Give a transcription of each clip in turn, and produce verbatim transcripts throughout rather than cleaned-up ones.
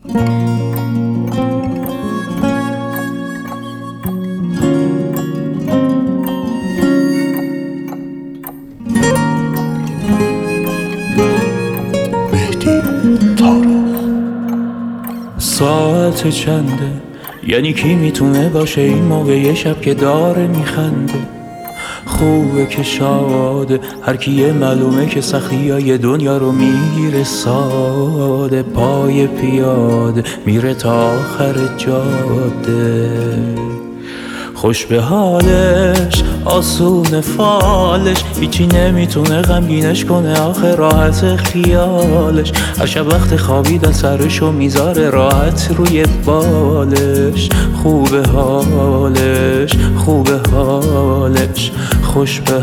ساعت چنده؟ یعنی کی میتونه باشه این موقع یه شب که داره میخنده؟ خوبه که شاده، هر کیه معلومه که سختی های دنیا رو میگیره ساده. پای پیاده میره تا آخر جاده، خوش به حالش، آسون فالش، هیچی نمیتونه غمگینش کنه آخه راحت خیالش. هر شب وقت خوابیدن سرشو میذاره راحت روی بالش. خوبه حالش، خوبه حالش، خوش به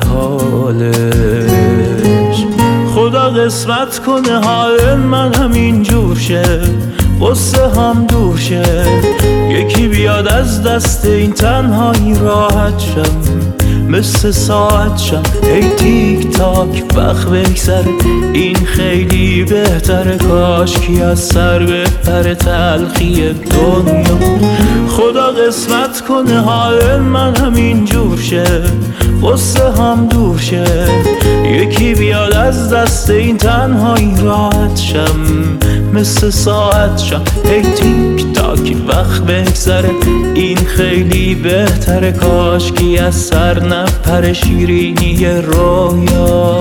حالش. خدا قسمت کنه حال من همین جور شه، غصه هم دور شه، یکی بیاد از دست این تنهایی راحت شم، مثل ساعت شم ای تیک تاک وقت بگذره، این خیلی بهتره، کاش کی از سر بپره تلخی دنیا. خدا قسمت کنه حال من همین جور شه، غصه هم دور شه، یکی بیاد از دست این تنهایی راحت شم، مثل ساعت شم ای تیک تاک وقت بگذره، این خیلی بهتره، کاش کی از سر نپره شیرینی رویا.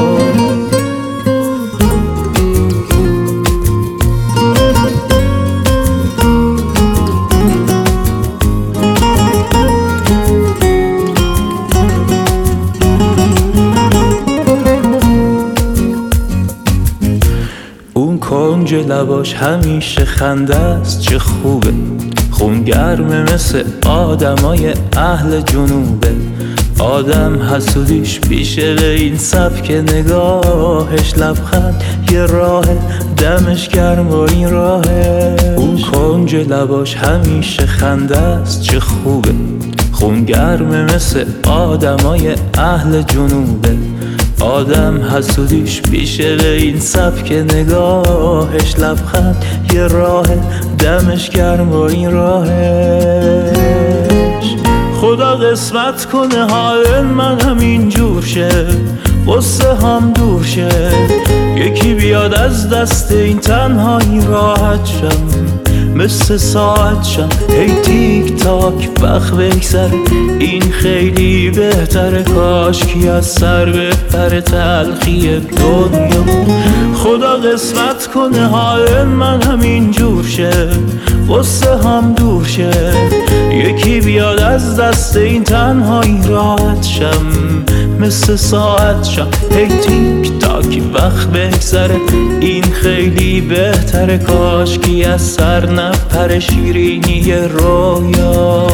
کنج لباش همیشه خنده است، چه خوبه، خون گرمه مثل آدمای اهل جنوبه. آدم حسودیش بیشه به این سبک نگاهش، لبخند یه راه دمش گرم و این راهه. اون کنج لباش همیشه خنده است، چه خوبه، خون گرمه مثل آدمای اهل جنوبه. آدم حسودیش بیشه به این سبک نگاهش، لبخند یه راه دمش گرم و این راهش. خدا قسمت کنه حال من همین جور شه، غصه هم دور شه، یکی بیاد از دست این تنهایی راحت شم، مثل ساعت شم ای تیک تاک وقت بگذره، این خیلی بهتره، کاش کی از سر بپره تلخی دنیا. خدا قسمت کنه حال من همین جور شه، غصه هم دور شه، یکی بیاد از دست این تنهایی راحت شم، مثل ساعت شم ای تیک تاک وقت بگذره، این خیلی بهتره، کاش کی از سر نپره شیرینی رویا.